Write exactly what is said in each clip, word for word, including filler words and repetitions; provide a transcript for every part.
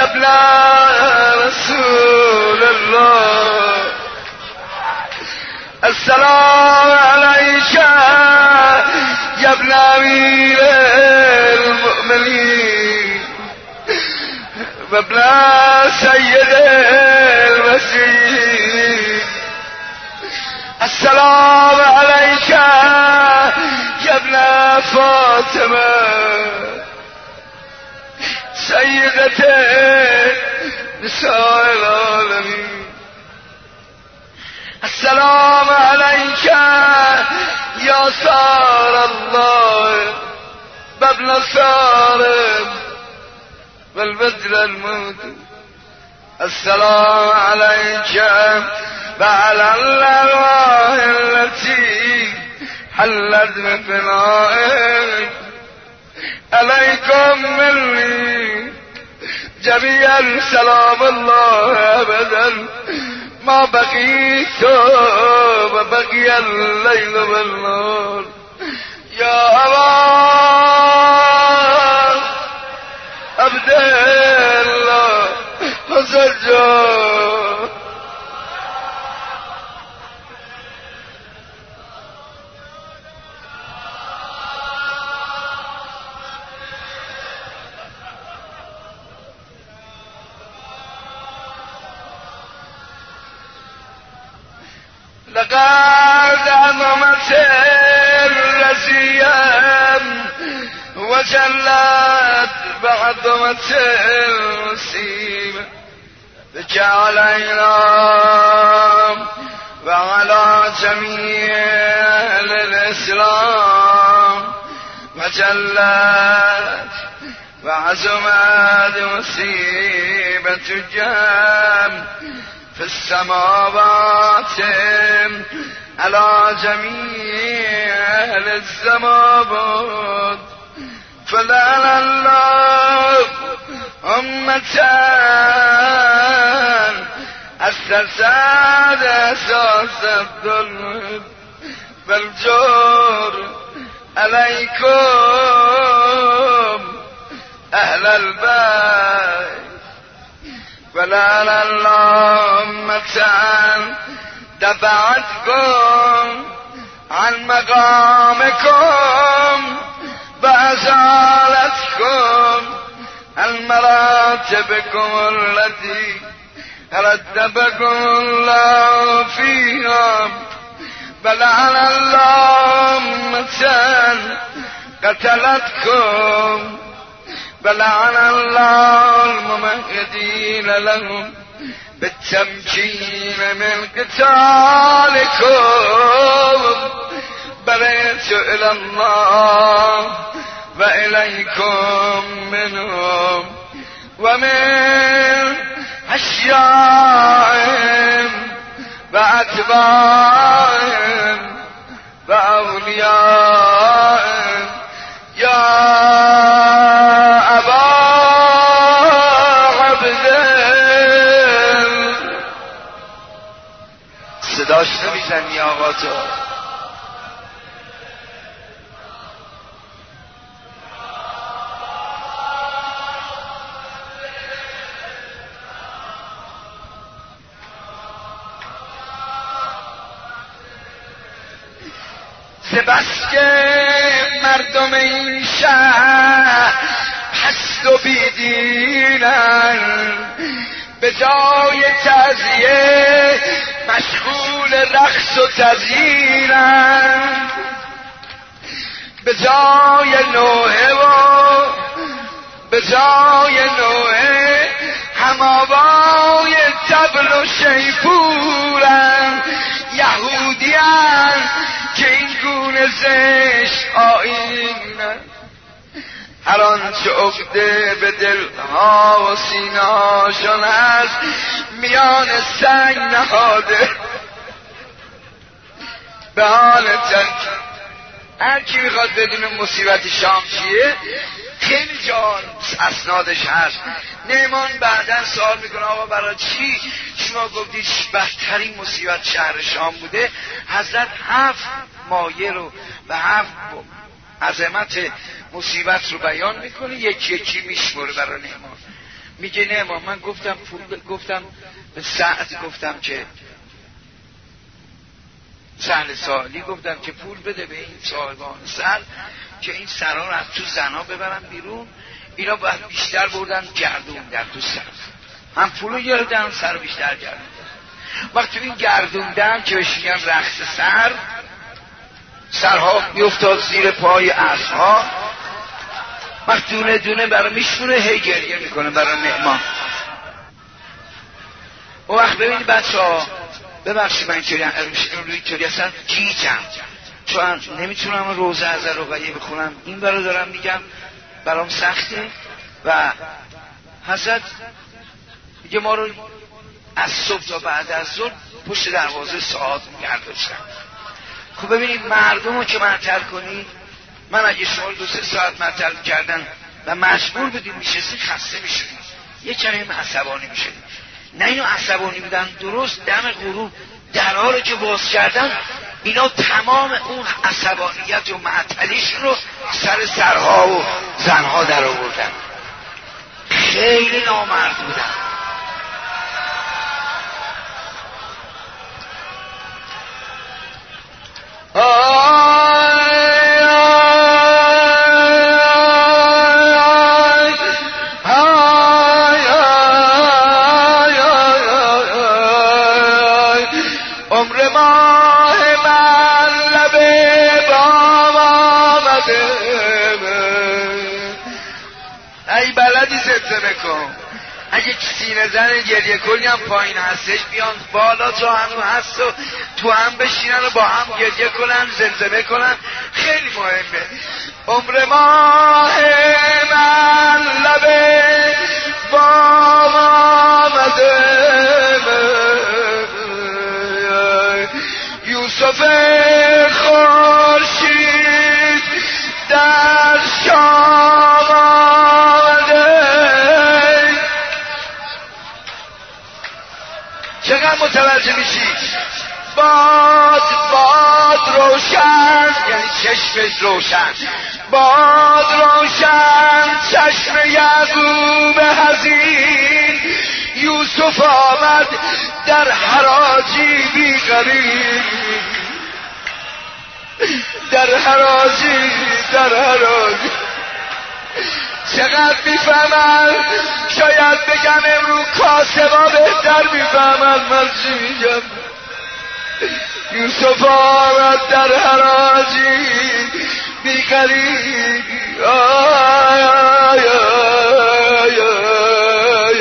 ابن رسول الله السلام عليك يا ابن امير المؤمنين وابن سيد المسيح السلام عليك يا ابن فاطمة سيدة نساء العالمين السلام عليك يا سار الله بابن سارم والبدر الموت السلام عليك وعلى الأرواح التي حلت بفنائك عليكم مني جميعا سلام الله أبدا ما بقيت وبقي الليل والنهار يا أبا عبد الله وسجاد لقد عظمت الرزيان وجلت بعظمت المصيبة بك علينا وعلى جميع الإسلام وجلت وعظمت مصيبة الجام في السماوات على جميع السماوات فلعن الله أمة أسست أساس الظلم والجور عليكم أهل البيت ولعن الله أمة دفعتكم عن مقامكم وأزالتكم عن مراتبكم التي رتبكم الله فيها ولعن الله أمة قتلتكم ولعن الله الممهدين لهم بالتمكين من قتالكم بريت إلى الله وإليكم منهم ومن أشيائهم وأتباعهم وأوليائهم يا أبا عبد صداش نمیزنی آقا تو بس که مردم این شهر پست و بیدینن به جای تعزیه مشغول رقص و تزیینن به جای نوحه و به جای نوحه هماوای طبل و شیپورن یهودیان که این گونه زشت آیینن هر آنچه عقده به دلها و سینه هاشون هست میان سنگ نهاده به حال تنک. هر کی میخواد بدون مصیبت شام چیه خیلی جان اسنادش هست. نیمان بعدن سوال میکنه آقا برای چی شما گفتید بدترین مصیبت شهر شام بوده؟ حضرت هفت مایه رو و هفت عظمت مصیبت رو بیان میکنه، یکی یکی میشمره برای نیمان. میگه نه ما من گفتم پول گفتم به سعد گفتم که سهل سالی گفتم که پول بده به این صاحبان سر که این سرها رو از تو زنا ببرن بیرون، اینا باید بیشتر بردن گردون در تو سر، هم پولو گردن سر بیشتر گردون. وقتی این گردوندن که بهش میگن رقص سر، سرها میافتاد زیر پای اسبها، وقتی دونه دونه برای میشونه هی گریه میکنه برای مهمان. و وقت ببینید بچه ها ببخشید من اینطوری اینطوری اصلا گیجم چون نمیتونم روزه از رقیه بخونم، این برای دارم میگم برام سخته. و حضرت میگه ما رو از صبح تا بعد از ظهر پشت دروازه ساعت میگرداشتن. خب ببینید مردم رو که معطل کنید، من اگه شما دو سه ساعت معطل کردن و مجبور بدید میشستید خسته میشدید، یه کمی عصبانی میشدید. نه اینو عصبانی بودن، درست دم غروب درها رو که باز کردن اینا تمام اون عصبانیت و معطلیشون رو سر سرها و زنها در آوردن. خیلی نامرد بودن. عمر ماه من لبه بام آمده، ای بلدی زلزله کن، اگه سینه زن گریه کنی هم پایین هستش بیان بالا تو هم هست و تو هم بشینن و با هم گریه کنن زلزله کنن، خیلی مهمه. عمر ماه من لبه بام آمده، یوسف خورشید در شام آمده. چقدر متوجه میشی؟ باد باد روشن، یعنی چشمش روشن، باد روشن چشم یعقوب حزین، یوسف آمد در حراجی بی غریب، در حراجی در حراجی. چقدر میفهمن، شاید بگم امرو کاسبا بهتر میفهمن من چی میگم. یوسف آمد در حراجی بی غریب، آی آی آی آی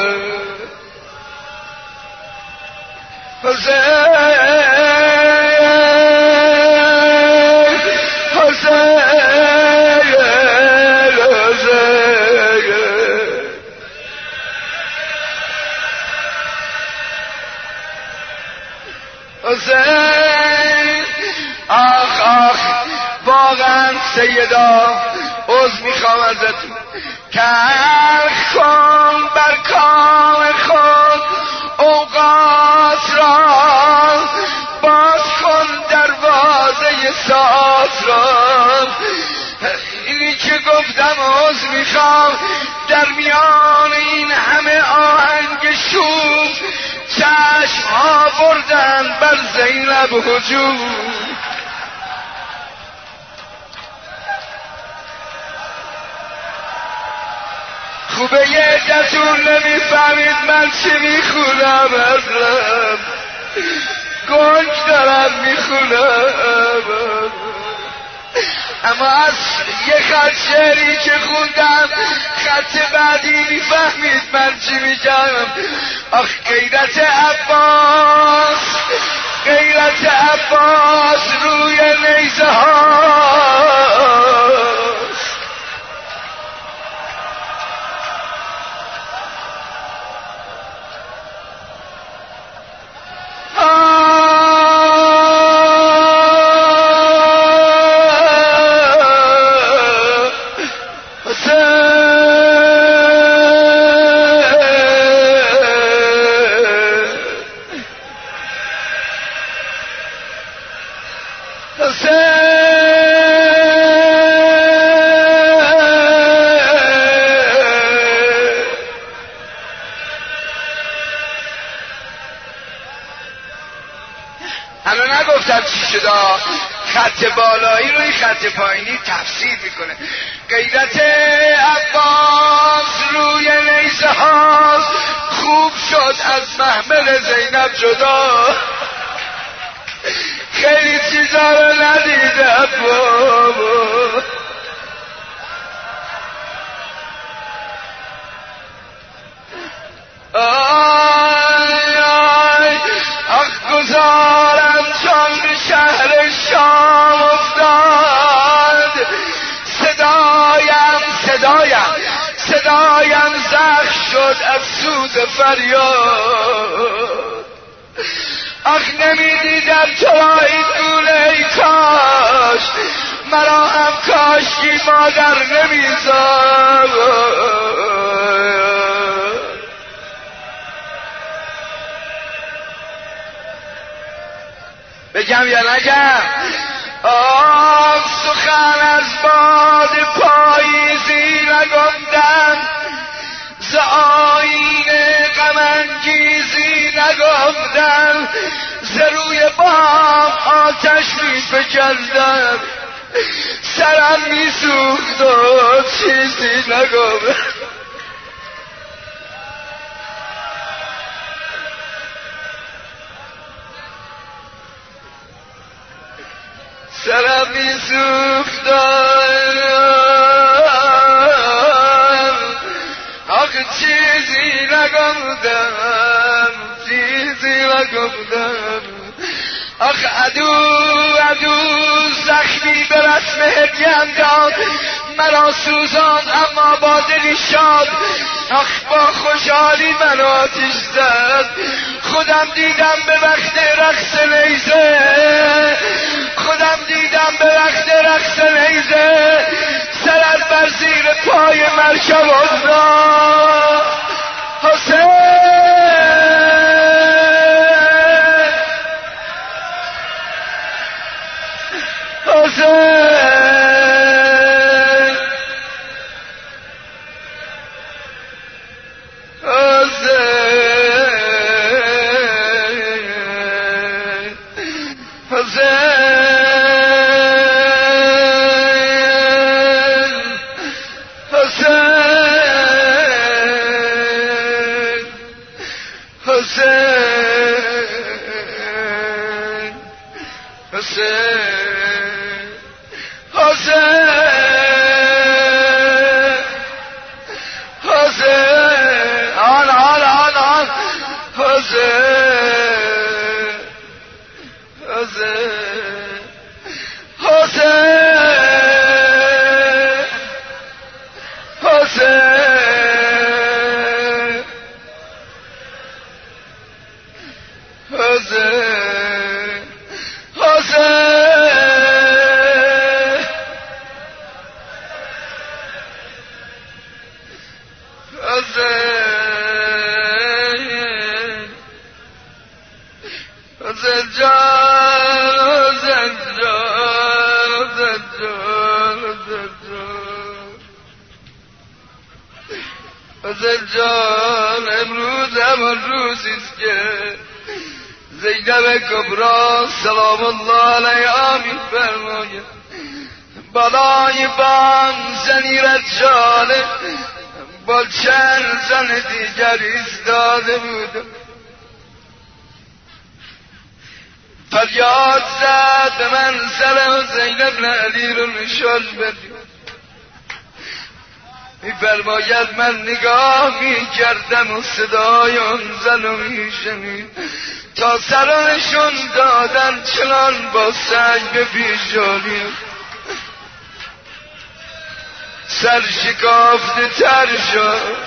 حسین حسین حسین. آخ آخ واقعا سیدا عذر میخوام ازتون، تلخ کن بر کام خود اوقات را، باز کن دروازه ساعت را. اینی که گفتم عذر میخوام، در میان این همه آهنگ شوم چشم ها بردن بر زینب هجوم. خوبه یه دستون نمیفهمید من چی میخونم، اصلا گنج دارم میخونم. اما از یه خط شعری که خوندم خط بعدی میفهمید من چی میگم. آخ غیرت عباس، غیرت عباس روی نیزه هاست. حسین حالا نگفتم چی شده، خط بالایی رو این خط پایینی تفسیر میکنه. غیرت عباس روی نیزه هاست، خوب شد از محمل زینب جدا، خیلی چیزا رو ندیده بابا. آی آی آخ گذارم چون به شهر شام افتاد، صدایم صدایم صدایم زخم شد از سوز فریاد. آخ نمیدیدم تو را این گونه، ای کاش مرا هم کاشکی مادر نمیزاد. بگم یا نگم؟ آه سخن از باد پاییزی نگفتم، ز آیین غم انگیزی نگفتم، ز روی بام آتش می فکندم، سرم می سوخت و چیزی نگفتم. سرم می سوختم، آخ چیزی نگفتم، چیزی نگفتم. آخ عدو عدو زخمی به رسم هدیم داد، مرا سوزان اما با دلی شاد. آخ با خوشحالی من آتش زد، خودم دیدم به وقت رقص نیزه، خودم دیدم به وقت رقص نیزه، سرت بر زیر پای مرکب افتاد. حسین حسین جان امروز همان روزیست که زینب کبری سلام الله علیها می فرماید بالای بام زنی رجاله با چند زن دیگر ایستاده بود، فریاد زد به منزل و زینب علی رو نشان بدید. می فرماید من نگاه می کردم و صدای آن زن رو می شنید، تا سرانشون دادن چنان با سنگ به پیشانی، سر شکافته تر شد،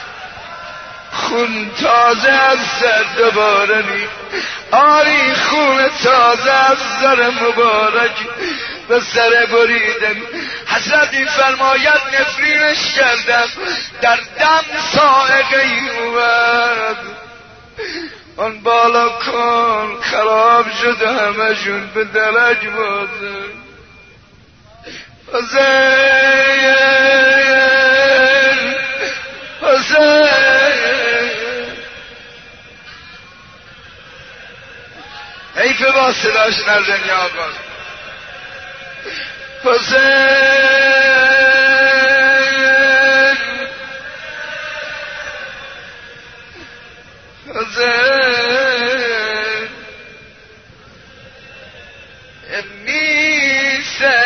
خون تازه از سر دوباره می آری خون تازه از سر مبارک به سر بریدم. حضرت می فرماید نفرینش کردم، در دم سائقه ای اومد، آن بالا کن خراب شده همشون به درک بازه. حسین حسین ای دفعه با صداش نزنی آقا. حسین حسین انی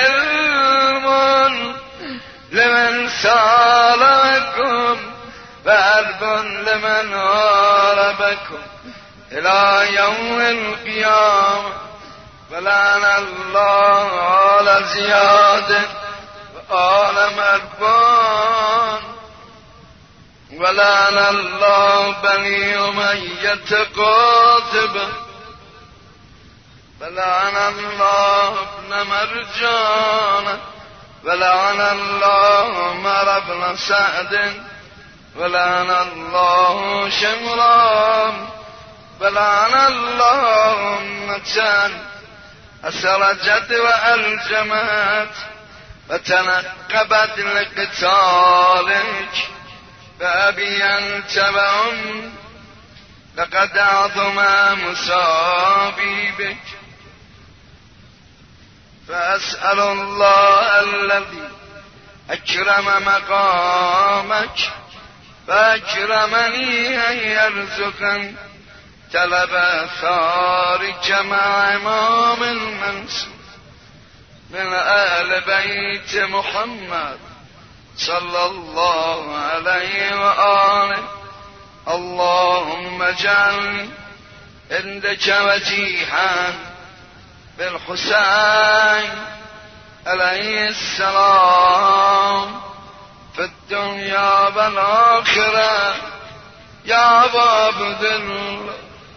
سلم لمن سالمکم و حرب لمن حاربکم الى یوم القیامه ولعن الله آل زیاد و آل مروان ولعن الله بنی امیة قاطبه ولعن الله ابن مرجان ولعن الله عمر بن سعد ولعن الله شمران ولعن الله أمة أسرجت وألجمت وتنقبت لقتالك فأبي أنت وأم لقد عظم مصابي بك فأسأل الله الذي أكرم مقامك فأكرمني أن يرزقني طلب ثارك مع إمام المنصور من أهل بيت محمد صلى الله عليه وآله. اللهم اجعلني عندك وجيها بالحسين عليه السلام في الدنيا والآخرة يا عبد الله.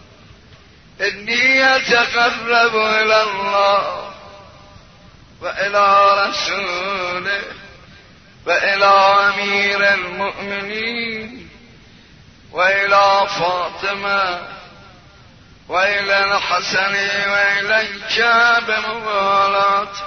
إني أتقرب إلى الله وإلى رسوله وإلى أمير المؤمنين وإلى فاطمة وإلى الحسن وإليك بموالاتك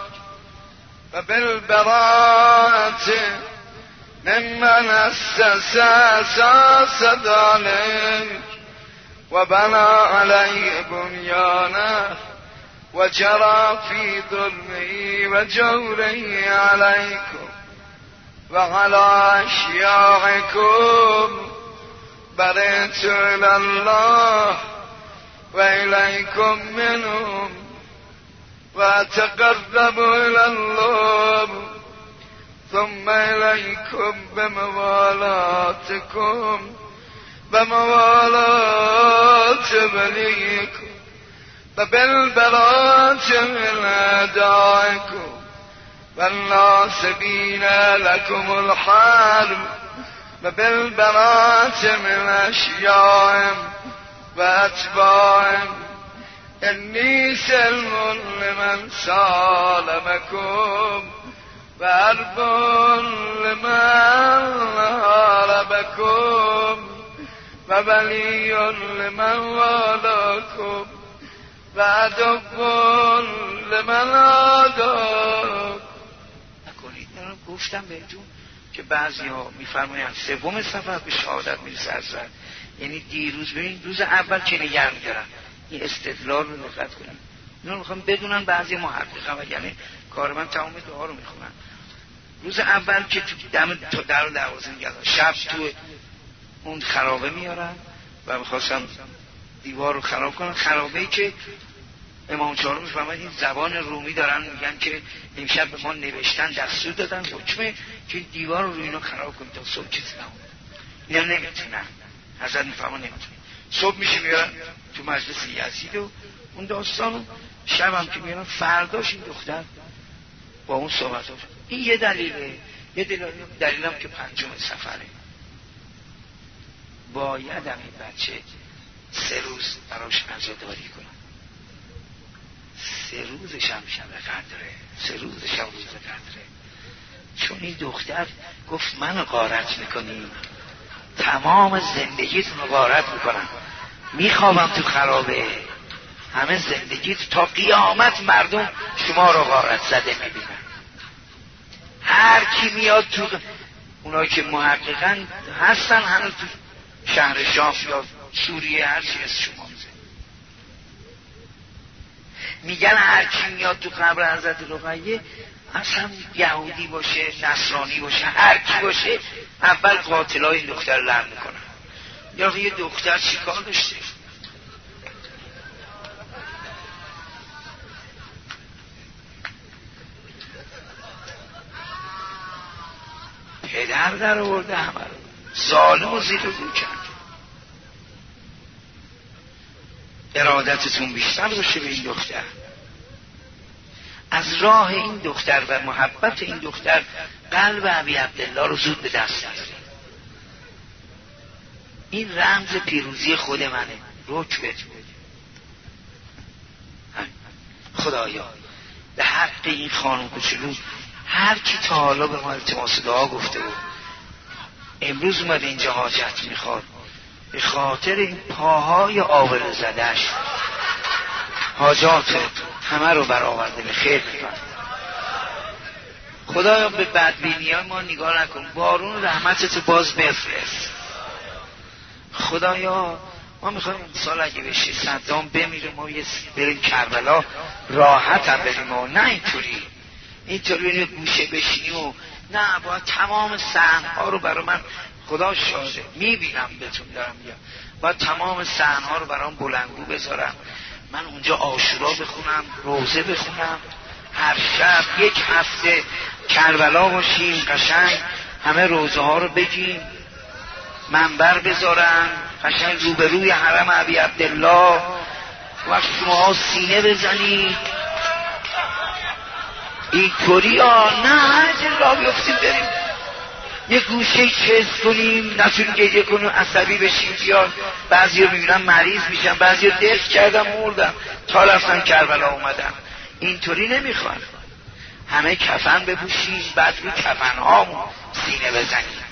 وبالبراءة ممن أسس أساس ذلك وبنى عليه بنيانه وجرى في ظلمه وجوره عليكم وعلى أشياعكم. برئت إلى الله وإليكم منهم وأتقرب إلى الله ثم إليكم بموالاتكم بموالات بليكم وبالبراءة من أعدائكم والناصبين لكم الحرب وبالبراءة من أشيائهم وأتباعهم. إني سلم لمن سالمكم وحرب لمن حاربكم وولي لمن والاكم وعدو لمن عاداكم. نکنید. من گفتم بهتون که بعضی ها میفرمایند سوم سفر به شهادت میرسه حضرت، یعنی دیروز ببین روز اول که نگه میدارن. این استدلال رو دقت کنید. اینو میخوام بدونن بعضی محققا و یعنی کار من تمام دعا رو میخونن. روز اول که تو دم تا در و دروازه میگردن، شب تو اون خرابه میارن و میخواستم دیوار رو خراب کنن. خرابه‌ای که امام چهارم میفرماید این زبان رومی دارن میگن که امشب به ما نوشتن دستور دادن حکمه که دیوار رو اینا خراب کنید تا صبح چیزی نمونه. اینا نمیتونن. حضرت میفرما نمیتونن. صبح میشه میارن تو مجلس یزید و اون داستانو، شب هم که میارن فرداش این دختر با اون صحبت ها. این یه دلیله. یه دلیلم که پنجم سفره باید هم این بچه سه روز براش عزاداری کنم. سه روزش هم شب قدره، سه روزش هم روز قدره. چون این دختر گفت من غارت میکنی، تمام زندگیتون رو غارت میکنم، میخوابم تو خرابه، همه زندگیت تا قیامت مردم شما رو غارت زده میبینن. هر کی میاد تو اونایی که محققا هستن هنوز تو شهر شام یا سوریه هر چی از شما میزه، میگن هر کی میاد تو قبر حضرت رقیه اصلا یهودی باشه نصرانی باشه هر کی باشه اول قاتلای این دختر لعن میکنن. یا یه دختر چیکار داشته؟ پدر در آورده همه رو ظالم و زیر رو کرد. ارادتتون بیشتر باشه به این دختر، از راه این دختر و محبت این دختر قلب ابی عبدالله رو زود به دست نیارید. این رمز پیروزی خود منه. رکبت خدایا به حق این خانم کوچولو هر کی تا حالا به ما التماس دعا گفته بود امروز اومده اینجا حاجت میخواد، به خاطر این پاهای آبرو زدش حاجات همه رو برآورده به خیر میکنه. خدایا به بدبینی های ما نگاه نکن، بارون رحمتت باز بفرست. خدایا ما میخوایم امسال اگه بشه صدام بمیره ما یه بریم کربلا راحت هم بریم و نه اینطوری اینطوری بریم گوشه بشینیم و نه باید تمام صحنه‌ها رو برای من خدا شاهده میبینم بهتون دارم میگم باید تمام صحنه‌ها رو برام بلندگو بذارم، من اونجا عاشورا بخونم روزه بخونم هر شب یک هفته کربلا باشیم قشنگ همه روزه ها رو بگیم منبر بذارن قشنگ روبروی حرم ابی عبدالله و شما سینه بزنید اینطوری ها نه هر را بیفتیم بریم یه گوشه چیز کنیم نتونیم گریه کنیم عصبی بشیم بیان بعضی رو میبینم مریض میشن بعضی رو دفع کردم مردم تا رفتن کربلا اومدن. اینطوری نمیخوان همه کفن بپوشیم بعد روی کفن هامون سینه بزنیم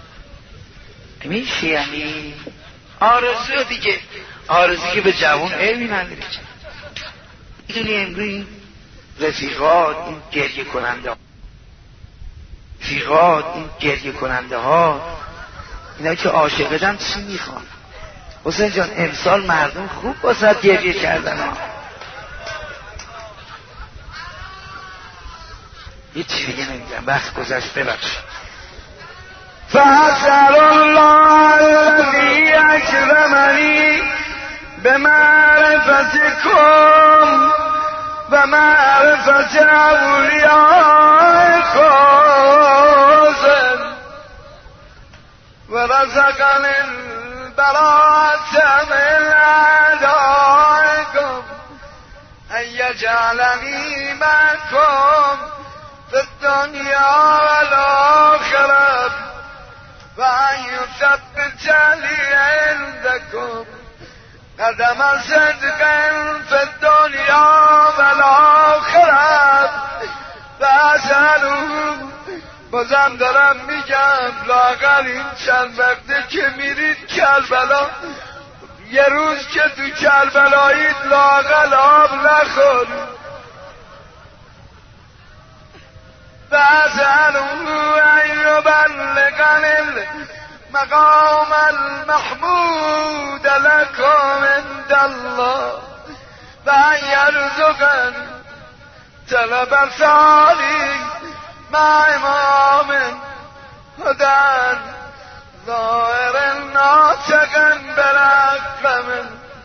میشه یعنی آرزو دیگه آرزو که به جوان علمی نداره. میدونی امروز این رفیقات این گریه کننده رفیقات این گریه کننده ها اینا که عاشقدن چی میخوان؟ حسین جان امسال مردم خوب باسد گریه کردن ها یه چی دیگه نمیگم وقت گذشت ببخش. فأسأل الله الذي أكرمني بمعرفتكم ومعرفة أوليائكم ورزقني البراءة من أعدائكم أن يجعلني معكم في الدنيا والآخرة وأن يثبت لي عندكم قدم صدق في الدنيا والآخرة فأسأله بازم دارم میگم لااقل این چند وقته که میرید کربلا یه روز که تو کربلایید لااقل آب نخورید. فأسأله أن يبلغني المقام المحمود لكم عند الله وأن يرزقني طلب صالح مع إمام هدى ظاهر ناطق بالحق من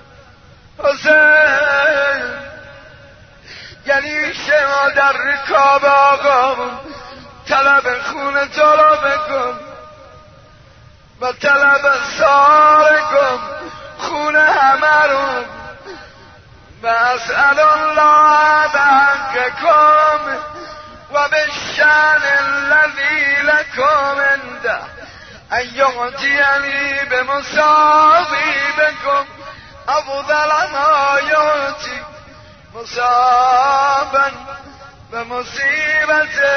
حسین. یعنی شما در رکاب آقامون طلب خون تو رو بکن و طلب سار کن خون همه رو و اسأل الله بحقكم و بالشأن الذي لكم عنده ان يعطيني بمصابيبكم افضل ما يعطي مصابا بمصيبة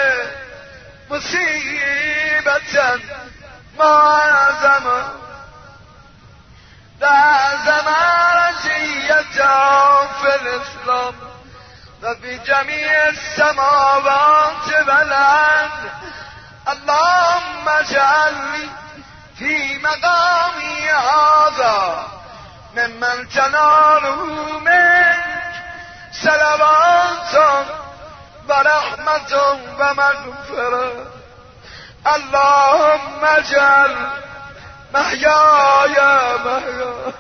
مصيبة معظم لازم رزية في الإسلام وفي جميع السماوات والأرض. اللهم اجعلني في مقامي هذا ممن تناله منك صلوات و رحمت و مغفرت. اللهم اجعل محیای محیا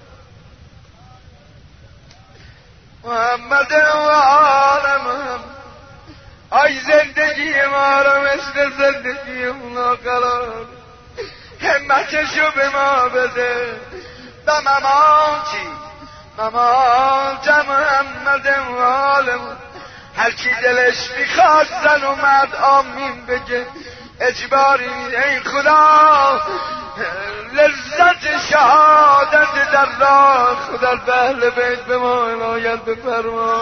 محمد و آل محمد. ای زندگی ما رو مثل زندگی اونا قرار، همتشو به ما بده. به مماتی ممات محمد و آل محمد. هر کی دلش میخواد زن و مرد آمین بگه. اجباری ای خدا لذت شهادت در راه خدا به اهل بیت به ما عنایت بفرما.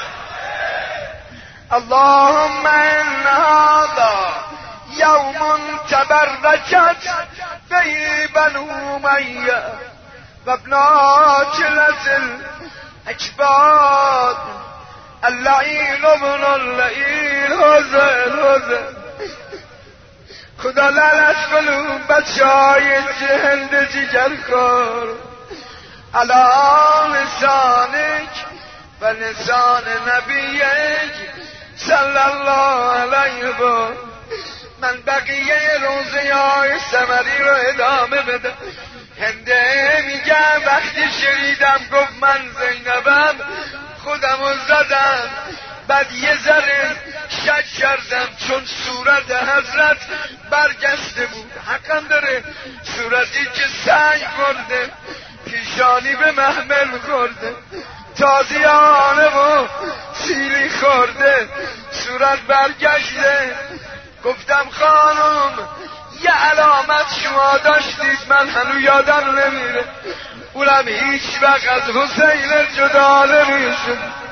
اللهم ان هذا یوم تبرکت فی بنو امیه و ابناکلة الاکباد اللعین ابن اللعین حسین حسین. خدا لعنت کنون بچه های هند جگر کار علی لسانک و لسان نبیک صلی الله علیه و من بقیه روزه های ثمری رو ادامه بدم. هنده میگم وقتی شنیدم گفت من زینبم خودمو زدم، بعد یه ذره شک کردم چون صورت حضرت برگشته بود. حقم داره، صورتی که سنگ خورده، پیشانی به محمل خورده، تازیانه و سیلی خورده، صورت برگشته. گفتم خانم یه علامت شما داشتید من هنو یادم نمیره، اونم هیچ وقت از حسین جدا نمیشد.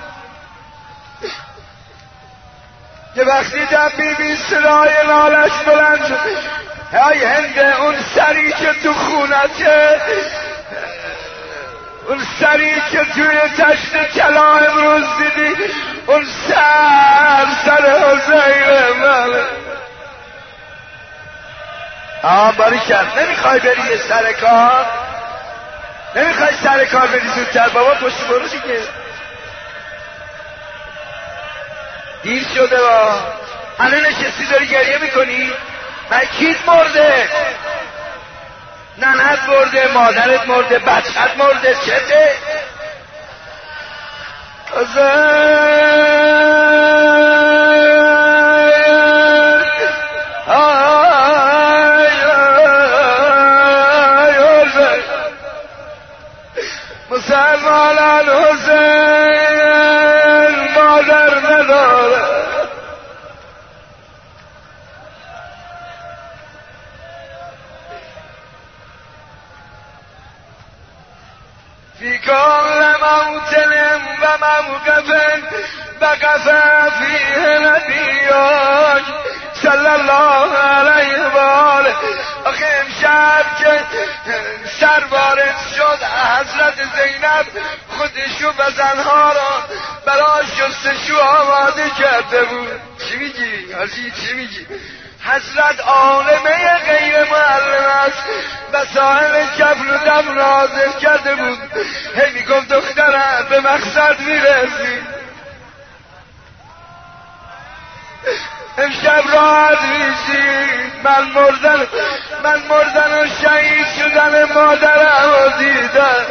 یه وقتی در بی بی صدای نالش بلند شد، ای هنده اون سری که تو خونته، اون سری که توی تشت کلا امروز دیدی، اون سر سر حسین ماله. آه باری کرد. نمیخوای بری یه سر کار؟ نمیخوای سر کار بری زودتر؟ بابا پشت بروشی که دیر شده با الان نشستی داری گریه میکنی؟ من کیت مرده؟ ننت مرده، مادرت مرده، بچت مرده، چته؟ مسلمان حسین مادر نداره. فی کل موطن و موقف وقف فیه نبیاک صلی الله علیه و آله. آخه امشب که سر وارد شد حضرت زینب خودشو و زنها را برای شستشو آماده کرده بود. چی میگی؟ حاجی چی میگی؟ حضرت عالمه غیر معلم است و صاحب کفل و دم نازل کرده بود. هی میگفت دخترم به مقصد میرسی، امشب راحت میشی. من مردن من مردن و شهید شدن مادرم رو دیدم،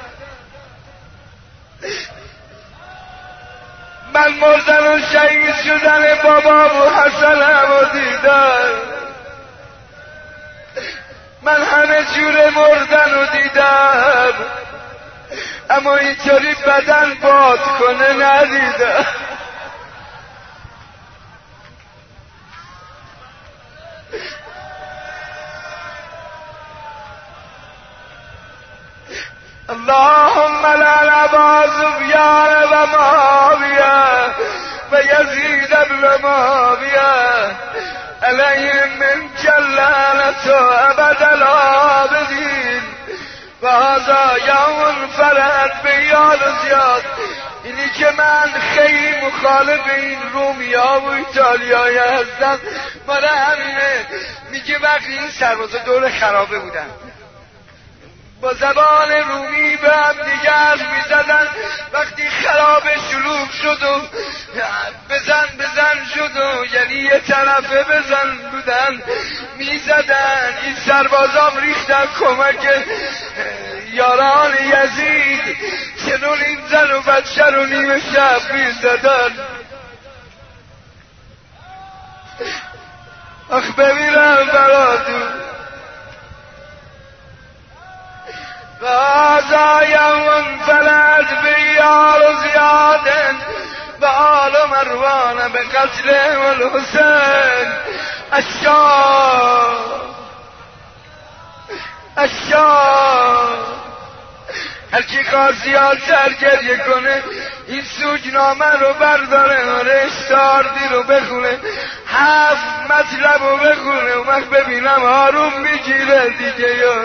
من مردن و شهید شدن بابا و حسنم رو دیدم، من همه جور مردن رو دیدم، اما اینطوری بدن باد کنه ندیدم. اللهم لعن ابا سفیان و معاویه و یزید ابن معاویه علیهم منک اللعنة ابد الآبدین و هذا یوم فرحت به یاد زیاد. اینی که من خیلی مخالف این رومیا و ایتالیایی هستم، مالا همینه. میگه وقتی این سربازا دور خرابه بودن با زبان رومی به هم دیگه حرف میزدن. وقتی خراب شلوغ شد و بزن بزن شد و یعنی یه طرفه بزن بودن میزدن، این سربازام ریختن کمک یاران یزید، چنون این زن و بچه رو نیمه شب میزدن. آخ ببینم براتون فازا یوم فلد بیار زیادن و آل مروان به قتل والحسین اشار اشار. هرچی کار زیاد سر گریه کنه این سوگنامه رو برداره رشتاردی رو بخونه، هفت مطلب رو بخونه و من ببینم آروم میگیره دیگه. یا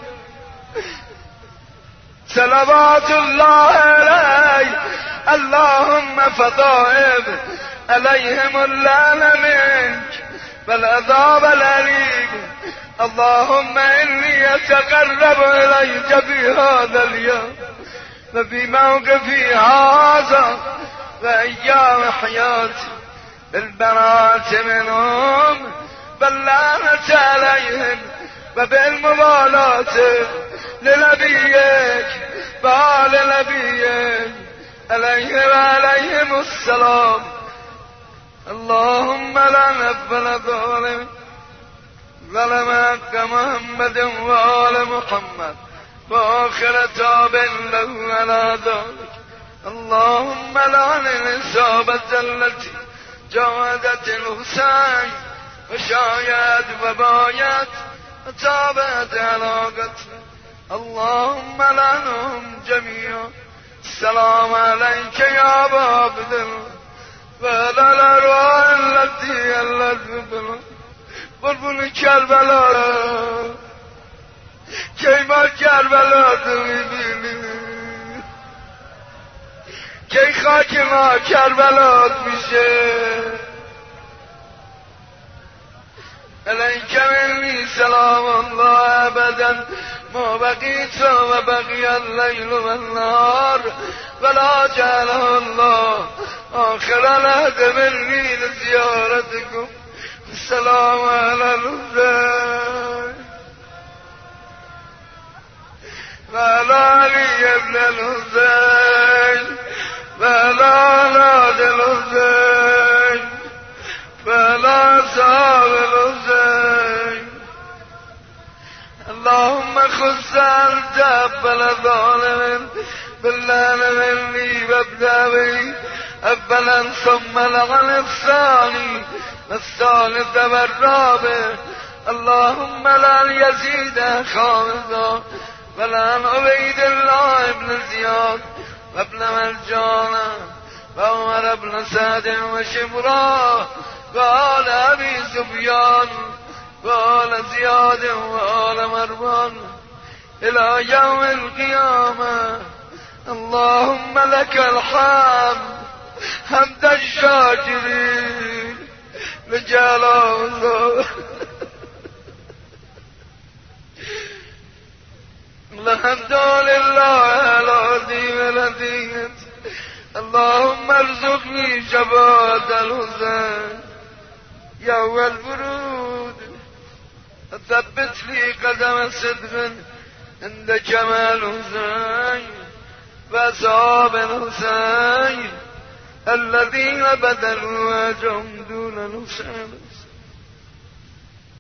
صلوات الله علیه اللهم فضائب علیهم اللعن منک والعذاب العلیم اللهم انی اتقرب الیک فی هذا اليوم و فی موقفی هذا و ایام حیاتی بالبراءة منهم واللعنة علیهم و بالموالاة لنبیک و آل نبیک علیه و علیهم السلام. اللهم لعن ابن ظالم ظلم حق محمد و آل محمد و آخر تاب له على ذلك. اللهم لعن الإصابة التي جاهدت الحسين وشايد وبايت وتابت علاقته. اللهم لعنهم جميعا. السلام عليك يا أبا عبد الله وعلى الأرواح التي ألت بنا قربون کربلا. کی ما کربلا رو میبینیم، کی خاک ما کربلا میشه. علیک منی سلام الله ابدا ما بقیت و بقی اللیل و النهار ولا جعله الله آخر العهد منی لزیارتکم. السلام علی الحسین و علی علی ابن الحسین و علی اولاد الحسین و علی اصحاب الحسین. اللهم خص انت اول ظالم باللعن مني وابدأ به اولا ثم لعن الثاني والثالث والرابع. اللهم لعن يزيد خامدا ولعن عبيد الله بن زياد وابن مرجان وعمر بن سعد وشبرا وآل أبي سفيان وآل زياد وآل مروان إلى يوم القيامة. اللهم لك الحمد حمد الشاكرين لجلال الله. الحمد لله على دين الدين. اللهم ارزقني شفاعة الحسين يوم الورود ثبت لي قدم صدق عند كمال الحسين وأصحاب الحسين الذين بذلوا أجرهم دون الحسين.